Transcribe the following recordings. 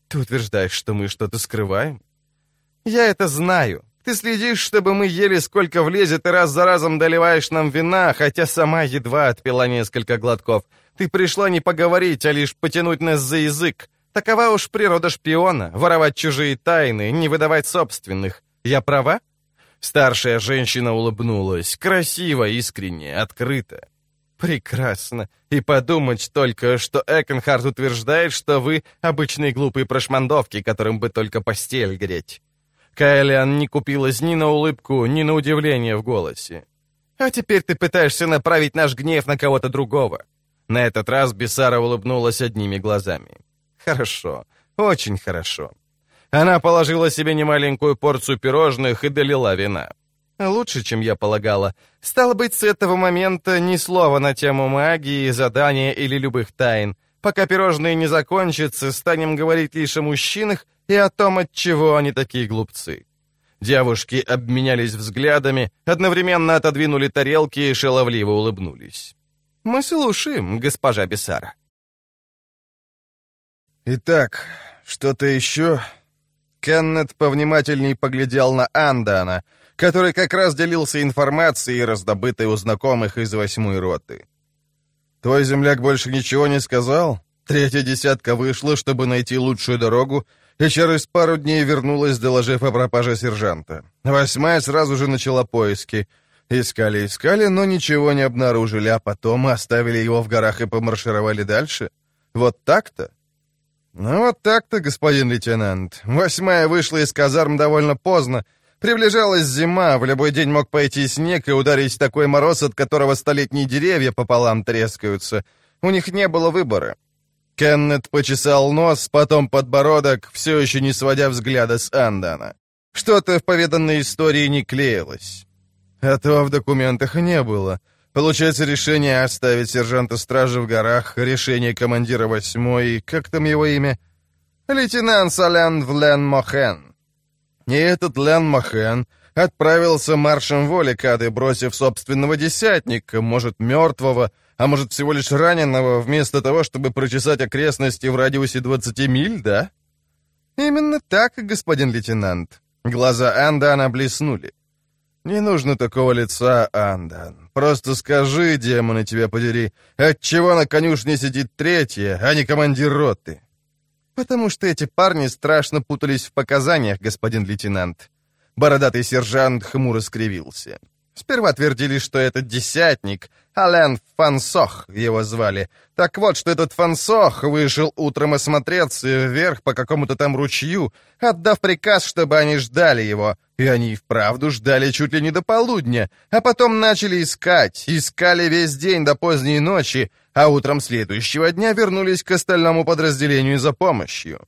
Ты утверждаешь, что мы что-то скрываем? Я это знаю. Ты следишь, чтобы мы ели сколько влезет, и раз за разом доливаешь нам вина, хотя сама едва отпила несколько глотков. Ты пришла не поговорить, а лишь потянуть нас за язык. Такова уж природа шпиона — воровать чужие тайны, не выдавать собственных. Я права?» Старшая женщина улыбнулась, красиво, искренне, открыто. «Прекрасно. И подумать только, что Экенхард утверждает, что вы обычные глупые прошмандовки, которым бы только постель греть». Кайлиан не купилась ни на улыбку, ни на удивление в голосе. «А теперь ты пытаешься направить наш гнев на кого-то другого». На этот раз Бесара улыбнулась одними глазами. «Хорошо, очень хорошо». Она положила себе немаленькую порцию пирожных и долила вина. «Лучше, чем я полагала. Стало быть, с этого момента ни слова на тему магии, задания или любых тайн. Пока пирожные не закончатся, станем говорить лишь о мужчинах и о том, отчего они такие глупцы». Девушки обменялись взглядами, одновременно отодвинули тарелки и шаловливо улыбнулись. «Мы слушаем, госпожа Бесара». «Итак, что-то еще?» Кеннет повнимательней поглядел на Андана, который как раз делился информацией, раздобытой у знакомых из 8-й роты. «Твой земляк больше ничего не сказал? 3-я десятка вышла, чтобы найти лучшую дорогу, и через пару дней вернулась, доложив о пропаже сержанта. 8-я сразу же начала поиски. Искали, но ничего не обнаружили, а потом оставили его в горах и помаршировали дальше. Вот так-то?» «Ну вот так-то, господин лейтенант. 8-я вышла из казарм довольно поздно. Приближалась зима, в любой день мог пойти снег и ударить такой мороз, от которого столетние деревья пополам трескаются. У них не было выбора». Кеннет почесал нос, потом подбородок, все еще не сводя взгляда с Андана. Что-то в поведанной истории не клеилось. Этого в документах не было. Получается, решение оставить сержанта стражи в горах, решение командира 8-й, как там его имя? Лейтенант Солян Влен Мохен. И этот Лен Мохен отправился маршем в Оликады, бросив собственного десятника, может, мертвого, а может, всего лишь раненого, вместо того, чтобы прочесать окрестности в радиусе 20 миль, да? Именно так, господин лейтенант. Глаза Андана блеснули. «Не нужно такого лица, Андан. Просто скажи, демоны тебя подери, отчего на конюшне сидит 3-я, а не командир роты?» «Потому что эти парни страшно путались в показаниях, господин лейтенант». Бородатый сержант хмуро скривился. Сперва твердили, что это десятник, Ален Фансох его звали. Так вот, что этот Фансох вышел утром осмотреться вверх по какому-то там ручью, отдав приказ, чтобы они ждали его. И они и вправду ждали чуть ли не до полудня, а потом начали искать. Искали весь день до поздней ночи, а утром следующего дня вернулись к остальному подразделению за помощью.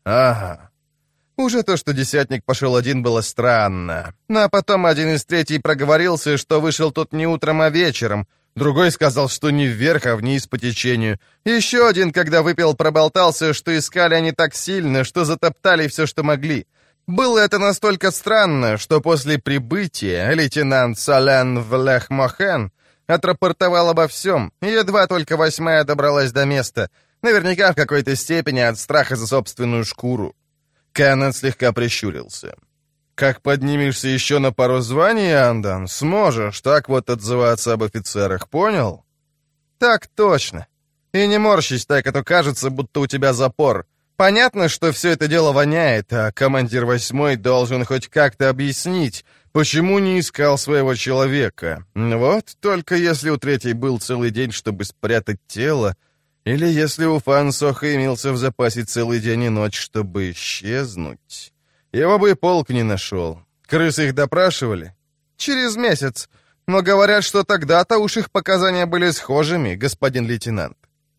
Ага. Уже то, что десятник пошел один, было странно. Ну а потом один из 3-й проговорился, что вышел тут не утром, а вечером. Другой сказал, что не вверх, а вниз по течению. Еще один, когда выпил, проболтался, что искали они так сильно, что затоптали все, что могли. Было это настолько странно, что после прибытия лейтенант Солян Влех Мохен отрапортовал обо всем, и едва только 8-я добралась до места, наверняка в какой-то степени от страха за собственную шкуру. Кеннет слегка прищурился. «Как поднимешься еще на пару званий, Андан, сможешь так вот отзываться об офицерах, понял?» «Так точно. И не морщись так, а то кажется, будто у тебя запор. Понятно, что все это дело воняет, а командир 8-й должен хоть как-то объяснить, почему не искал своего человека. Вот только если у 3-й был целый день, чтобы спрятать тело, или если у Фансоха имелся в запасе целый день и ночь, чтобы исчезнуть. Его бы и полк не нашел. Крысы их допрашивали? Через месяц. Но говорят, что тогда-то уж их показания были схожими, господин лейтенант.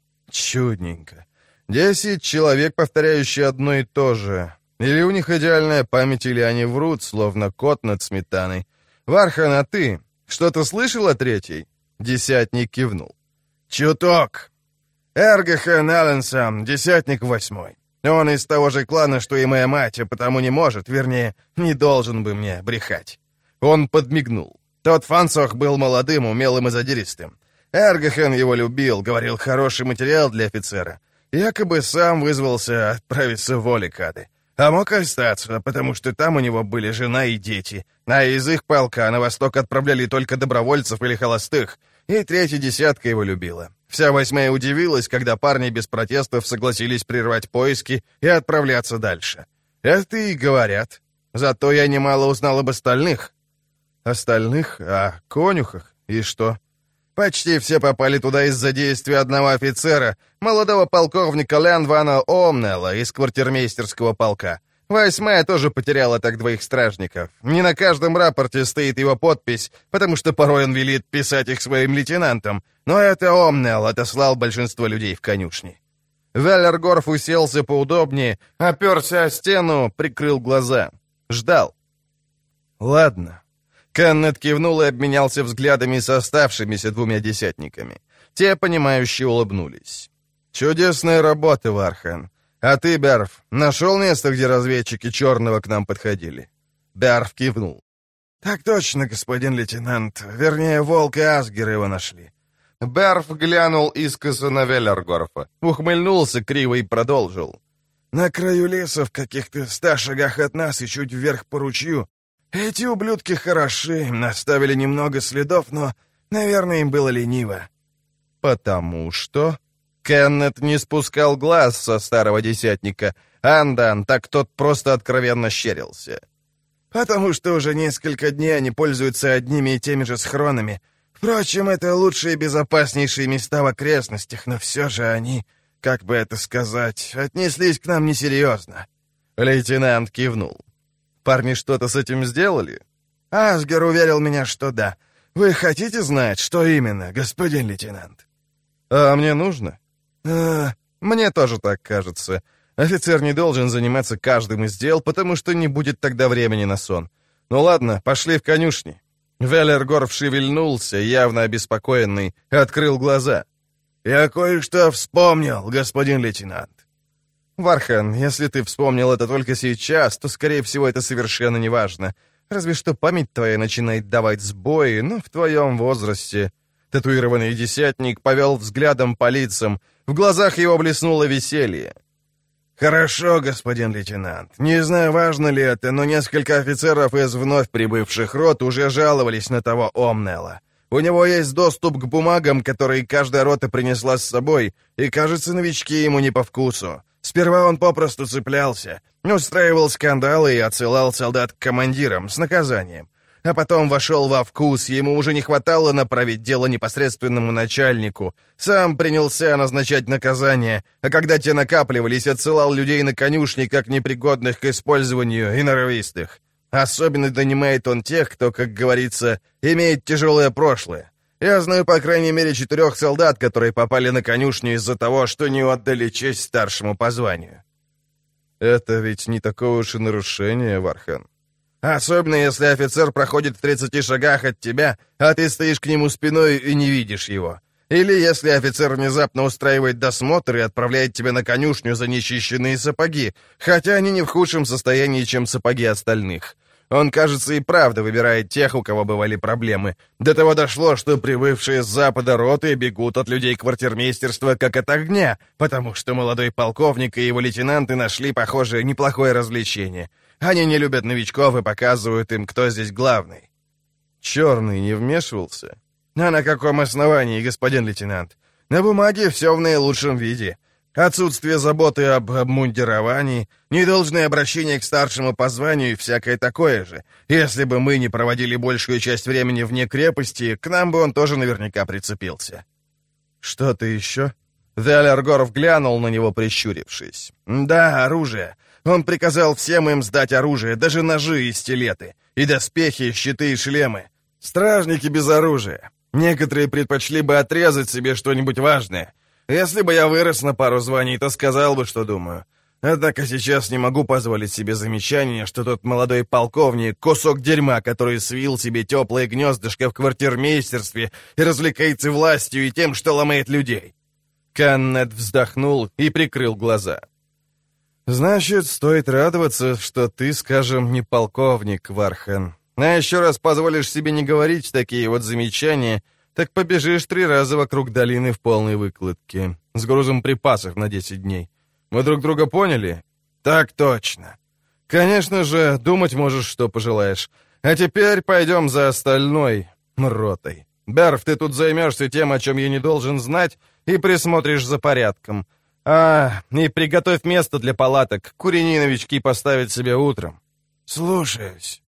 Чудненько. 10 человек, повторяющие одно и то же. Или у них идеальная память, или они врут, словно кот над сметаной. Вархан, а ты что-то слышал о 3-й? Десятник кивнул. Чуток. Эргахен Алленсам, десятник 8-й. Он из того же клана, что и моя мать, а потому не может, вернее, не должен бы мне брехать. Он подмигнул. Тот Фансох был молодым, умелым и задиристым. Эргахен его любил, говорил, хороший материал для офицера. Якобы сам вызвался отправиться в Оликады. А мог остаться, потому что там у него были жена и дети, а из их полка на восток отправляли только добровольцев или холостых, и третья десятка его любила. Вся восьмая удивилась, когда парни без протестов согласились прервать поиски и отправляться дальше. Это и говорят. Зато я немало узнал об остальных. Остальных? О конюхах? И что? Почти все попали туда из-за действия одного офицера, молодого полковника Ляндвана Омнелла из квартирмейстерского полка. Восьмая тоже потеряла так двоих стражников. Не на каждом рапорте стоит его подпись, потому что порой он велит писать их своим лейтенантам, но это Омнелл отослал большинство людей в конюшни. Веллергорф уселся поудобнее, оперся о стену, прикрыл глаза. Ждал. «Ладно». Кеннет кивнул и обменялся взглядами с оставшимися двумя десятниками. Те, понимающие, улыбнулись. «Чудесная работа, Вархан. А ты, Берф, нашел место, где разведчики Черного к нам подходили?» Берф кивнул. «Так точно, господин лейтенант. Вернее, Волк и Асгер его нашли». Берф глянул искоса на Веллергорфа, ухмыльнулся криво и продолжил. «На краю леса, в каких-то 100 шагах от нас и чуть вверх по ручью, эти ублюдки хороши, наставили немного следов, но, наверное, им было лениво». «Потому что...» Кеннет не спускал глаз со старого десятника. Андан, так тот просто откровенно щерился. «Потому что уже несколько дней они пользуются одними и теми же схронами. Впрочем, это лучшие и безопаснейшие места в окрестностях, но все же они, как бы это сказать, отнеслись к нам несерьезно». Лейтенант кивнул. «Парни что-то с этим сделали?» «Асгер уверил меня, что да. Вы хотите знать, что именно, господин лейтенант?» «А мне нужно?» «Мне тоже так кажется. Офицер не должен заниматься каждым из дел, потому что не будет тогда времени на сон. Ну ладно, пошли в конюшни». Веллергорф шевельнулся, явно обеспокоенный, и открыл глаза. «Я кое-что вспомнил, господин лейтенант». «Вархан, если ты вспомнил это только сейчас, то, скорее всего, это совершенно неважно. Разве что память твоя начинает давать сбои, но в твоем возрасте...» Татуированный десятник повел взглядом по лицам. В глазах его блеснуло веселье. «Хорошо, господин лейтенант. Не знаю, важно ли это, но несколько офицеров из вновь прибывших рот уже жаловались на того Омнелла. У него есть доступ к бумагам, которые каждая рота принесла с собой, и, кажется, новички ему не по вкусу. Сперва он попросту цеплялся, устраивал скандалы и отсылал солдат к командирам с наказанием. А потом вошел во вкус, ему уже не хватало направить дело непосредственному начальнику. Сам принялся назначать наказания, а когда те накапливались, отсылал людей на конюшни как непригодных к использованию и норовистых. Особенно донимает он тех, кто, как говорится, имеет тяжелое прошлое. Я знаю, по крайней мере, 4 солдат, которые попали на конюшню из-за того, что не отдали честь старшему по званию. Это ведь не такое уж и нарушение, Вархан. Особенно, если офицер проходит в 30 шагах от тебя, а ты стоишь к нему спиной и не видишь его. Или если офицер внезапно устраивает досмотр и отправляет тебя на конюшню за нечищенные сапоги, хотя они не в худшем состоянии, чем сапоги остальных. Он, кажется, и правда выбирает тех, у кого бывали проблемы. До того дошло, что прибывшие с запада роты бегут от людей квартирмейстерства как от огня, потому что молодой полковник и его лейтенанты нашли, похоже, неплохое развлечение. Они не любят новичков и показывают им, кто здесь главный. Черный не вмешивался? А на каком основании, господин лейтенант? На бумаге все в наилучшем виде. Отсутствие заботы об обмундировании, недолжное обращение к старшему по званию и всякое такое же. Если бы мы не проводили большую часть времени вне крепости, к нам бы он тоже наверняка прицепился. Что-то еще? Веллергорф глянул на него, прищурившись. Да, оружие. Он приказал всем им сдать оружие, даже ножи и стилеты, и доспехи, щиты и шлемы. Стражники без оружия. Некоторые предпочли бы отрезать себе что-нибудь важное. Если бы я вырос на пару званий, то сказал бы, что думаю. Однако сейчас не могу позволить себе замечание, что тот молодой полковник — кусок дерьма, который свил себе теплое гнездышко в квартирмейстерстве и развлекается властью и тем, что ломает людей. Кеннет вздохнул и прикрыл глаза. «Значит, стоит радоваться, что ты, скажем, не полковник, Вархан. А еще раз позволишь себе не говорить такие вот замечания, так побежишь 3 раза вокруг долины в полной выкладке, с грузом припасов на 10 дней. Мы друг друга поняли? Так точно. Конечно же, думать можешь, что пожелаешь. А теперь пойдем за остальной ротой. Берв, ты тут займешься тем, о чем я не должен знать, и присмотришь за порядком. И приготовь место для палаток. Курени новички поставят себе утром. Слушаюсь.